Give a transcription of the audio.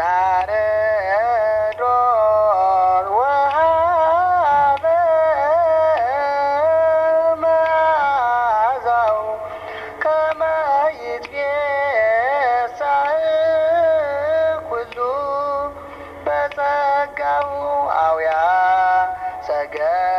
ናረዶን ወሃበ መዓዛው ከመ ይትፌሳህ ኩሉ በጸጋው አውያ ሰገድ